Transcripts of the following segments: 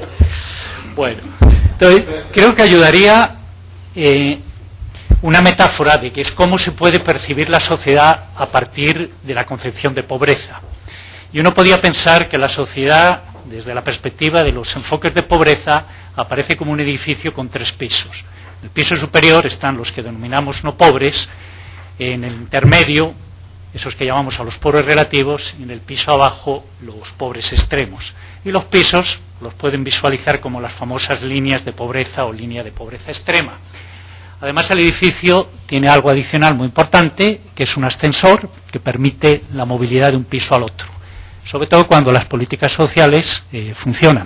Bueno, entonces creo que ayudaría una metáfora de que es cómo se puede percibir la sociedad a partir de la concepción de pobreza. Y uno podía pensar que la sociedad, desde la perspectiva de los enfoques de pobreza, aparece como un edificio con 3 pisos. En el piso superior están los que denominamos no pobres, en el intermedio, esos que llamamos a los pobres relativos, y en el piso abajo, los pobres extremos. Y los pisos los pueden visualizar como las famosas líneas de pobreza o línea de pobreza extrema. Además, el edificio tiene algo adicional muy importante, que es un ascensor que permite la movilidad de un piso al otro, sobre todo cuando las políticas sociales funcionan.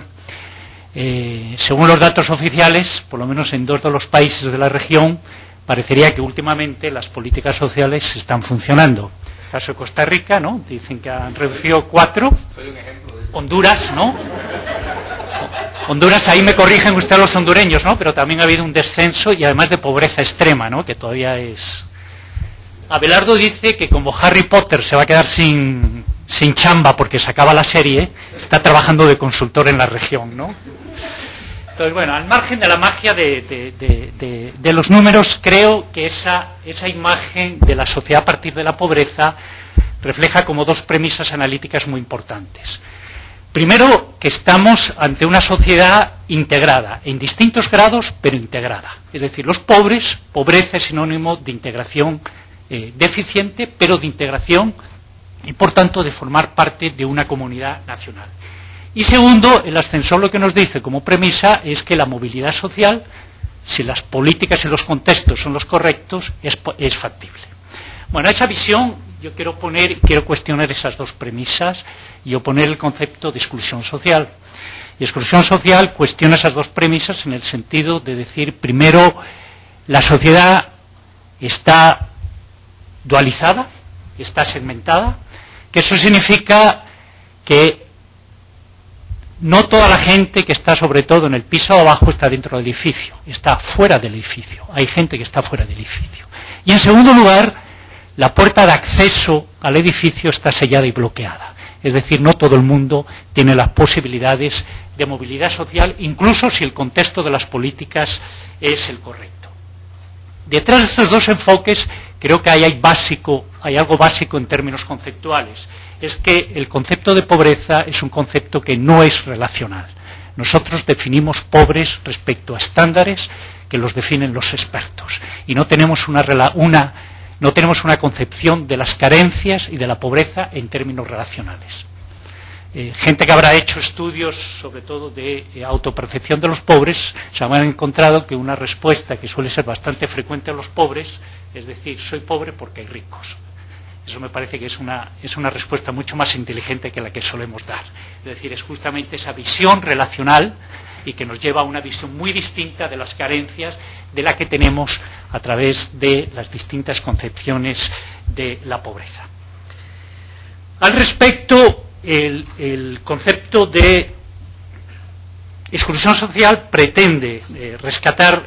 Según los datos oficiales, por lo menos en 2 de los países de la región, parecería que últimamente las políticas sociales están funcionando. El caso de Costa Rica, ¿no? Dicen que han reducido 4. Soy un ejemplo de... Honduras, ¿no? Honduras, ahí me corrigen ustedes los hondureños, ¿no? Pero también ha habido un descenso y además de pobreza extrema, ¿no? Que todavía es... Abelardo dice que como Harry Potter se va a quedar sin chamba porque se acaba la serie, está trabajando de consultor en la región, ¿no? Entonces, bueno, al margen de la magia de los números, creo que esa imagen de la sociedad a partir de la pobreza refleja como 2 premisas analíticas muy importantes. Primero, que estamos ante una sociedad integrada, en distintos grados, pero integrada. Es decir, los pobres, pobreza es sinónimo de integración deficiente, pero de integración y, por tanto, de formar parte de una comunidad nacional. Y segundo, el ascensor lo que nos dice como premisa es que la movilidad social, si las políticas y los contextos son los correctos, es factible. Bueno, a esa visión yo quiero cuestionar esas 2 premisas y oponer el concepto de exclusión social. Y exclusión social cuestiona esas 2 premisas en el sentido de decir, primero, la sociedad está dualizada, está segmentada, que eso significa que no toda la gente que está sobre todo en el piso abajo está dentro del edificio, está fuera del edificio. Hay gente que está fuera del edificio. Y en segundo lugar, la puerta de acceso al edificio está sellada y bloqueada. Es decir, no todo el mundo tiene las posibilidades de movilidad social, incluso si el contexto de las políticas es el correcto. Detrás de estos 2 enfoques creo que hay algo básico en términos conceptuales. Es que el concepto de pobreza es un concepto que no es relacional. Nosotros definimos pobres respecto a estándares que los definen los expertos. Y no tenemos una concepción de las carencias y de la pobreza en términos relacionales. Gente que habrá hecho estudios, sobre todo de autopercepción de los pobres, se habrán encontrado que una respuesta que suele ser bastante frecuente a los pobres es decir, soy pobre porque hay ricos. Eso me parece que es una respuesta mucho más inteligente que la que solemos dar. Es decir, es justamente esa visión relacional y que nos lleva a una visión muy distinta de las carencias de la que tenemos a través de las distintas concepciones de la pobreza. Al respecto, el concepto de exclusión social pretende rescatar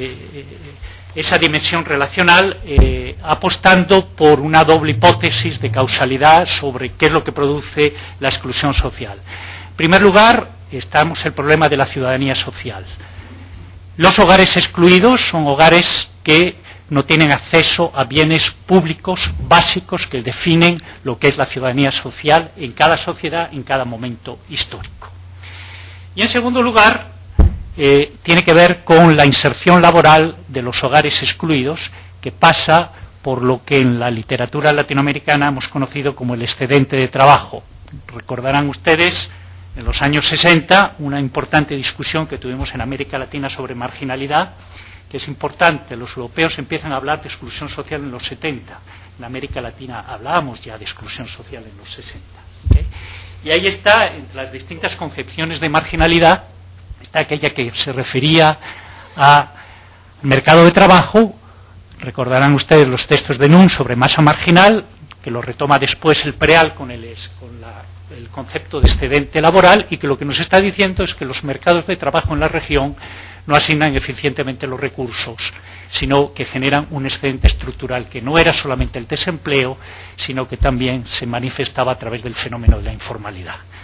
esa dimensión relacional apostando por una doble hipótesis de causalidad sobre qué es lo que produce la exclusión social. En primer lugar, estamos el problema de la ciudadanía social. Los hogares excluidos son hogares que no tienen acceso a bienes públicos básicos que definen lo que es la ciudadanía social en cada sociedad, en cada momento histórico. Y en segundo lugar, tiene que ver con la inserción laboral de los hogares excluidos, que pasa por lo que en la literatura latinoamericana hemos conocido como el excedente de trabajo. Recordarán ustedes, en los años 60, una importante discusión que tuvimos en América Latina sobre marginalidad, que es importante. Los europeos empiezan a hablar de exclusión social en los 70. En América Latina hablábamos ya de exclusión social en los 60. ¿Okay? Y ahí está, entre las distintas concepciones de marginalidad, está aquella que se refería al mercado de trabajo. Recordarán ustedes los textos de Nunes sobre masa marginal, que lo retoma después el Preal con el concepto de excedente laboral, y que lo que nos está diciendo es que los mercados de trabajo en la región no asignan eficientemente los recursos, sino que generan un excedente estructural que no era solamente el desempleo, sino que también se manifestaba a través del fenómeno de la informalidad.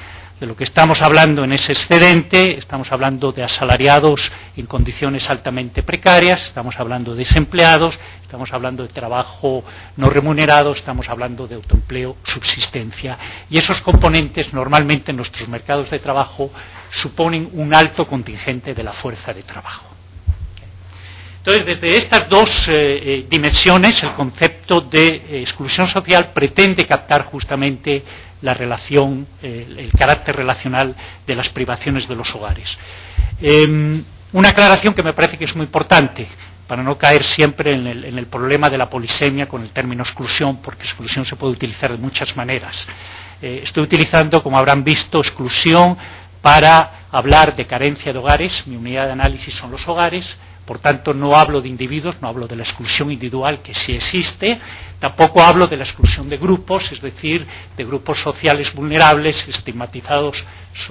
De lo que estamos hablando en ese excedente, estamos hablando de asalariados en condiciones altamente precarias, estamos hablando de desempleados, estamos hablando de trabajo no remunerado, estamos hablando de autoempleo, subsistencia. Y esos componentes normalmente en nuestros mercados de trabajo suponen un alto contingente de la fuerza de trabajo. Entonces, desde estas dos dimensiones, el concepto de exclusión social pretende captar justamente la relación, el carácter relacional de las privaciones de los hogares. Una aclaración que me parece que es muy importante, para no caer siempre en el problema de la polisemia con el término exclusión, porque exclusión se puede utilizar de muchas maneras. Estoy utilizando, como habrán visto, exclusión para hablar de carencia de hogares. Mi unidad de análisis son los hogares. Por tanto, no hablo de individuos, no hablo de la exclusión individual, que sí existe, tampoco hablo de la exclusión de grupos, es decir, de grupos sociales vulnerables, estigmatizados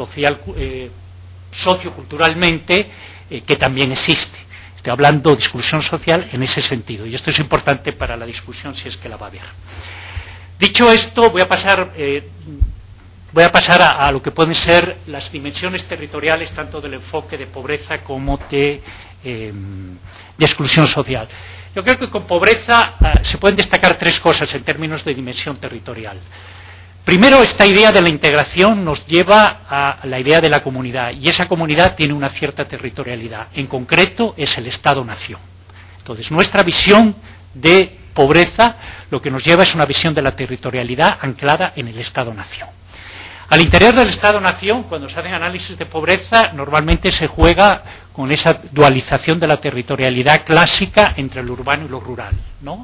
socioculturalmente, que también existe. Estoy hablando de exclusión social en ese sentido, y esto es importante para la discusión si es que la va a haber. Dicho esto, voy a pasar a lo que pueden ser las dimensiones territoriales, tanto del enfoque de pobreza como de exclusión social. Yo creo que con pobreza se pueden destacar tres cosas en términos de dimensión territorial. Primero, esta idea de la integración nos lleva a la idea de la comunidad, y esa comunidad tiene una cierta territorialidad. En concreto, es el Estado-nación. Entonces, nuestra visión de pobreza lo que nos lleva es una visión de la territorialidad anclada en el Estado-nación. Al interior del Estado-nación, cuando se hacen análisis de pobreza, normalmente se juega con esa dualización de la territorialidad clásica entre lo urbano y lo rural, ¿no?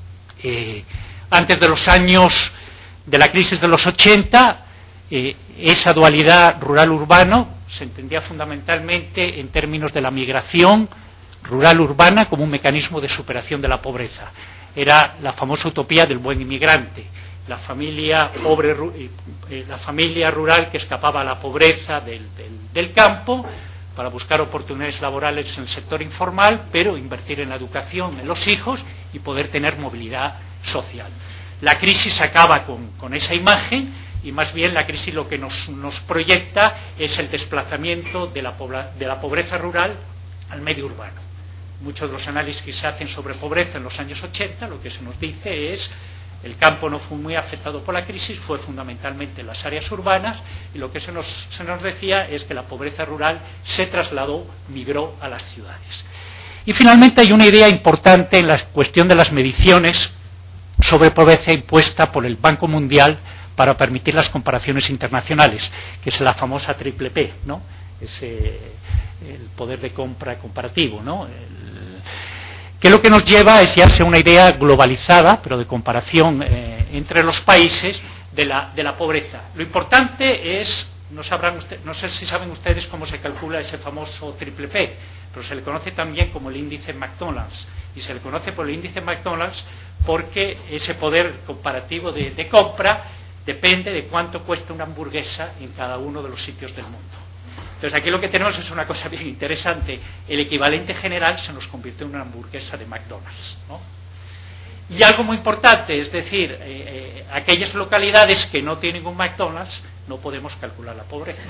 Antes de los años de la crisis de los 80, esa dualidad rural-urbano se entendía fundamentalmente en términos de la migración rural-urbana como un mecanismo de superación de la pobreza. Era la famosa utopía del buen inmigrante. La familia rural que escapaba a la pobreza del campo para buscar oportunidades laborales en el sector informal, pero invertir en la educación, en los hijos y poder tener movilidad social. La crisis acaba con esa imagen y más bien la crisis lo que nos proyecta es el desplazamiento de la pobreza rural al medio urbano. Muchos de los análisis que se hacen sobre pobreza en los años 80 lo que se nos dice es el campo no fue muy afectado por la crisis, fue fundamentalmente las áreas urbanas, y lo que se nos decía es que la pobreza rural se trasladó, migró a las ciudades. Y finalmente hay una idea importante en la cuestión de las mediciones sobre pobreza impuesta por el Banco Mundial para permitir las comparaciones internacionales, que es la famosa triple P, ¿no? Es el poder de compra comparativo, ¿no? Que lo que nos lleva es ya una idea globalizada, pero de comparación entre los países de la pobreza. Lo importante es, no sé si saben ustedes cómo se calcula ese famoso triple P, pero se le conoce también como el índice McDonald's, y se le conoce por el índice McDonald's porque ese poder comparativo de compra depende de cuánto cuesta una hamburguesa en cada uno de los sitios del mundo. Entonces aquí lo que tenemos es una cosa bien interesante. El equivalente general se nos convirtió en una hamburguesa de McDonald's, ¿no? Y algo muy importante, es decir, aquellas localidades que no tienen un McDonald's no podemos calcular la pobreza.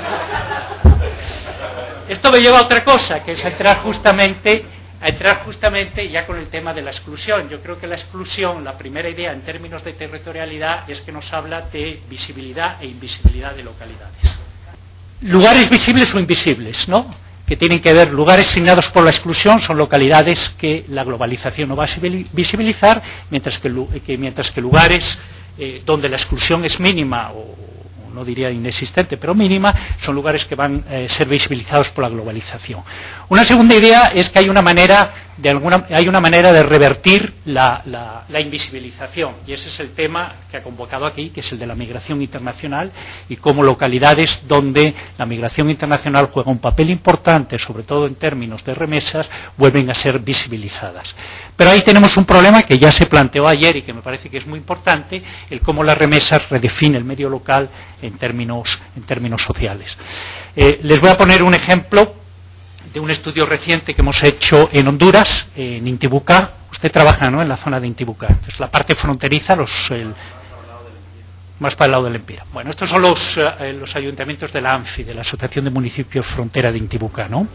Esto me lleva a otra cosa, que es a entrar justamente ya con el tema de la exclusión. Yo creo que la exclusión, la primera idea en términos de territorialidad es que nos habla de visibilidad e invisibilidad de localidades. Lugares visibles o invisibles, ¿no? Que tienen que ver, lugares asignados por la exclusión son localidades que la globalización no va a visibilizar, mientras que lugares donde la exclusión es mínima, o no diría inexistente, pero mínima, son lugares que van a ser visibilizados por la globalización. Una segunda idea es que hay una manera de revertir la invisibilización, y ese es el tema que ha convocado aquí, que es el de la migración internacional, y cómo localidades donde la migración internacional juega un papel importante, sobre todo en términos de remesas, vuelven a ser visibilizadas. Pero ahí tenemos un problema que ya se planteó ayer y que me parece que es muy importante, el cómo las remesas redefine el medio local en términos sociales. Les voy a poner un ejemplo de un estudio reciente que hemos hecho en Honduras, en Intibucá. Usted trabaja, ¿no?, en la zona de Intibucá. Entonces, la parte fronteriza, más para el lado del Empira. Bueno, estos son los ayuntamientos de la ANFI, de la Asociación de Municipios Frontera de Intibucá, ¿no?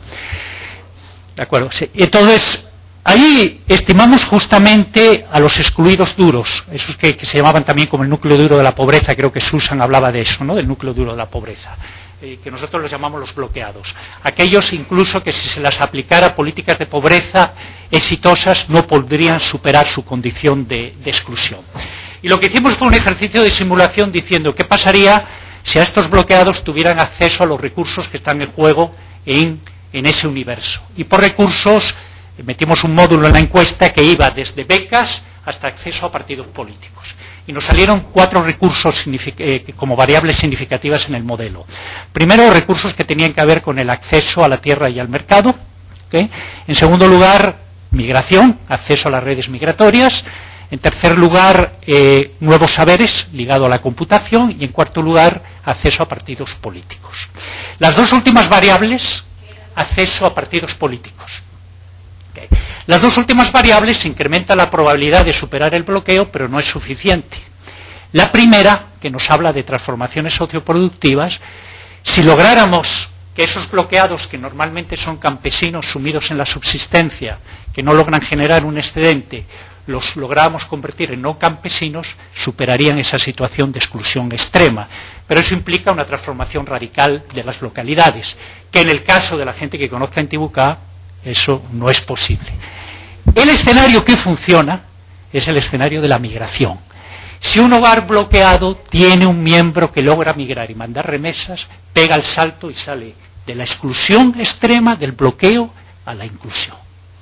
De acuerdo, sí. Entonces, ahí estimamos justamente a los excluidos duros, esos que se llamaban también como el núcleo duro de la pobreza. Creo que Susan hablaba de eso, ¿no? Del núcleo duro de la pobreza, que nosotros los llamamos los bloqueados. Aquellos incluso que si se las aplicara políticas de pobreza exitosas no podrían superar su condición de exclusión. Y lo que hicimos fue un ejercicio de simulación diciendo qué pasaría si a estos bloqueados tuvieran acceso a los recursos que están en juego en ese universo. Y por recursos metimos un módulo en la encuesta que iba desde becas hasta acceso a partidos políticos. Y nos salieron 4 recursos como variables significativas en el modelo. Primero, recursos que tenían que ver con el acceso a la tierra y al mercado. ¿Okay? En segundo lugar, migración, acceso a las redes migratorias. En tercer lugar, nuevos saberes ligado a la computación. Y en cuarto lugar, acceso a partidos políticos. Las 2 últimas variables, acceso a partidos políticos. Okay. Las 2 últimas variables incrementan la probabilidad de superar el bloqueo, pero no es suficiente. La primera, que nos habla de transformaciones socioproductivas, si lográramos que esos bloqueados, que normalmente son campesinos sumidos en la subsistencia, que no logran generar un excedente, los lográramos convertir en no campesinos, superarían esa situación de exclusión extrema. Pero eso implica una transformación radical de las localidades, que en el caso de la gente que conozca Intibucá, eso no es posible. El escenario que funciona es el escenario de la migración. Si un hogar bloqueado tiene un miembro que logra migrar y mandar remesas, pega el salto y sale de la exclusión extrema, del bloqueo, a la inclusión.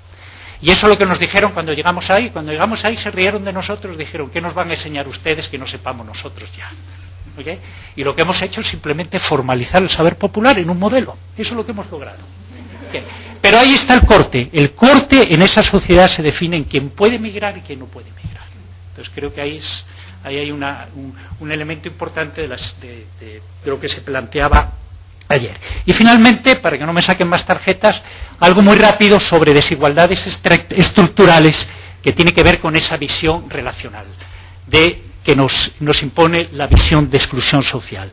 Y eso es lo que nos dijeron cuando llegamos ahí. Cuando llegamos ahí se rieron de nosotros, dijeron, ¿qué nos van a enseñar ustedes que no sepamos nosotros ya? ¿Okay? Y lo que hemos hecho es simplemente formalizar el saber popular en un modelo. Eso es lo que hemos logrado. ¿Okay? Pero ahí está el corte. El corte en esa sociedad se define en quién puede migrar y quién no puede migrar. Entonces creo que ahí hay un elemento importante de lo que se planteaba ayer. Y finalmente, para que no me saquen más tarjetas, algo muy rápido sobre desigualdades estructurales que tiene que ver con esa visión relacional que nos impone la visión de exclusión social.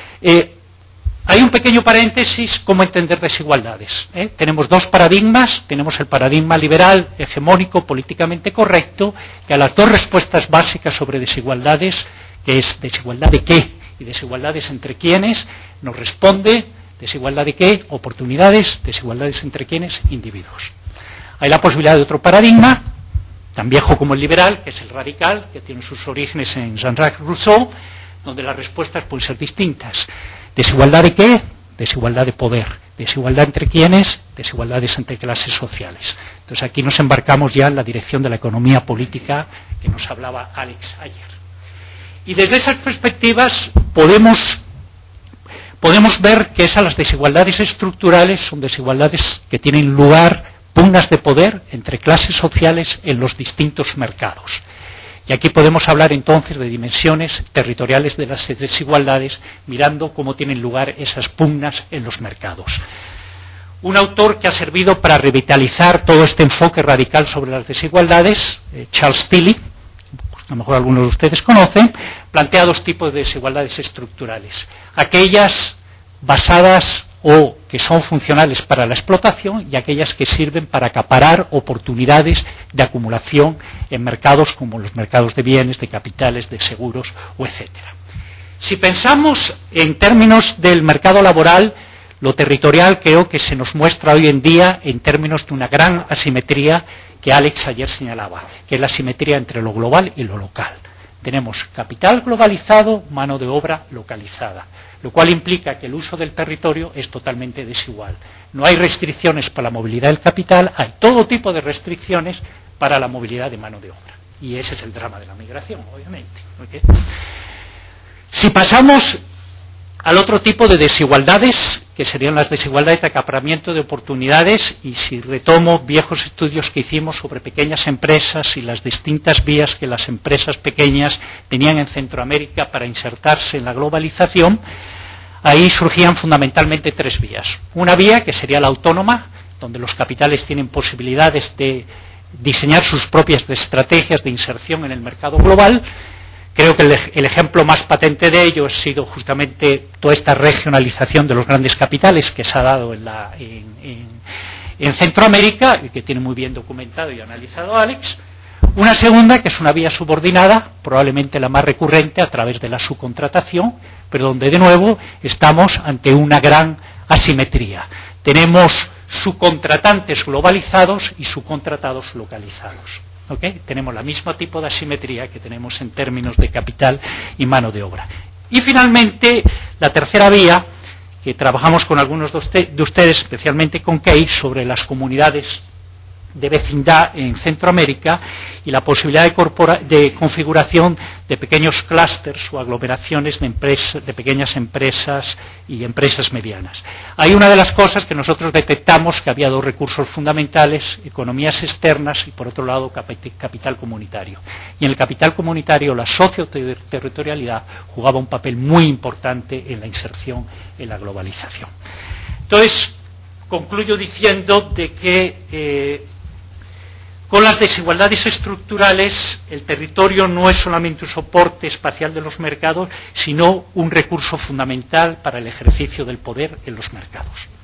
Hay un pequeño paréntesis, cómo entender desigualdades. Tenemos 2 paradigmas, tenemos el paradigma liberal, hegemónico, políticamente correcto, que a las 2 respuestas básicas sobre desigualdades, que es desigualdad de qué y desigualdades entre quiénes, nos responde desigualdad de qué, oportunidades, desigualdades entre quiénes, individuos. Hay la posibilidad de otro paradigma, tan viejo como el liberal, que es el radical, que tiene sus orígenes en Jean-Jacques Rousseau, donde las respuestas pueden ser distintas. ¿Desigualdad de qué? Desigualdad de poder. ¿Desigualdad entre quiénes? Desigualdades entre clases sociales. Entonces aquí nos embarcamos ya en la dirección de la economía política que nos hablaba Alex ayer. Y desde esas perspectivas podemos ver que las desigualdades estructurales son desigualdades que tienen lugar, pugnas de poder entre clases sociales en los distintos mercados. Y aquí podemos hablar entonces de dimensiones territoriales de las desigualdades, mirando cómo tienen lugar esas pugnas en los mercados. Un autor que ha servido para revitalizar todo este enfoque radical sobre las desigualdades, Charles Tilly, a lo mejor algunos de ustedes conocen, plantea 2 tipos de desigualdades estructurales. Aquellas basadas o que son funcionales para la explotación y aquellas que sirven para acaparar oportunidades de acumulación en mercados como los mercados de bienes, de capitales, de seguros, o etcétera. Si pensamos en términos del mercado laboral, lo territorial creo que se nos muestra hoy en día en términos de una gran asimetría que Alex ayer señalaba, que es la asimetría entre lo global y lo local. Tenemos capital globalizado, mano de obra localizada, lo cual implica que el uso del territorio es totalmente desigual. No hay restricciones para la movilidad del capital, hay todo tipo de restricciones para la movilidad de mano de obra. Y ese es el drama de la migración, obviamente. ¿Okay? Si pasamos al otro tipo de desigualdades, que serían las desigualdades de acaparamiento de oportunidades, y si retomo viejos estudios que hicimos sobre pequeñas empresas y las distintas vías que las empresas pequeñas tenían en Centroamérica para insertarse en la globalización, ahí surgían fundamentalmente 3 vías. Una vía que sería la autónoma, donde los capitales tienen posibilidades de diseñar sus propias estrategias de inserción en el mercado global, Creo que el ejemplo más patente de ello ha sido justamente toda esta regionalización de los grandes capitales que se ha dado en Centroamérica, y que tiene muy bien documentado y analizado Alex. Una segunda, que es una vía subordinada, probablemente la más recurrente, a través de la subcontratación, pero donde de nuevo estamos ante una gran asimetría. Tenemos subcontratantes globalizados y subcontratados localizados. ¿Okay? Tenemos el mismo tipo de asimetría que tenemos en términos de capital y mano de obra. Y finalmente, la tercera vía, que trabajamos con algunos de ustedes, especialmente con Key, sobre las comunidades de vecindad en Centroamérica y la posibilidad de configuración de pequeños clústeres o aglomeraciones de pequeñas empresas y empresas medianas. Hay una de las cosas que nosotros detectamos, que había dos recursos fundamentales: economías externas y, por otro lado, capital comunitario. Y en el capital comunitario la socioterritorialidad jugaba un papel muy importante en la inserción en la globalización. Entonces, concluyo diciendo de que con las desigualdades estructurales, el territorio no es solamente un soporte espacial de los mercados, sino un recurso fundamental para el ejercicio del poder en los mercados.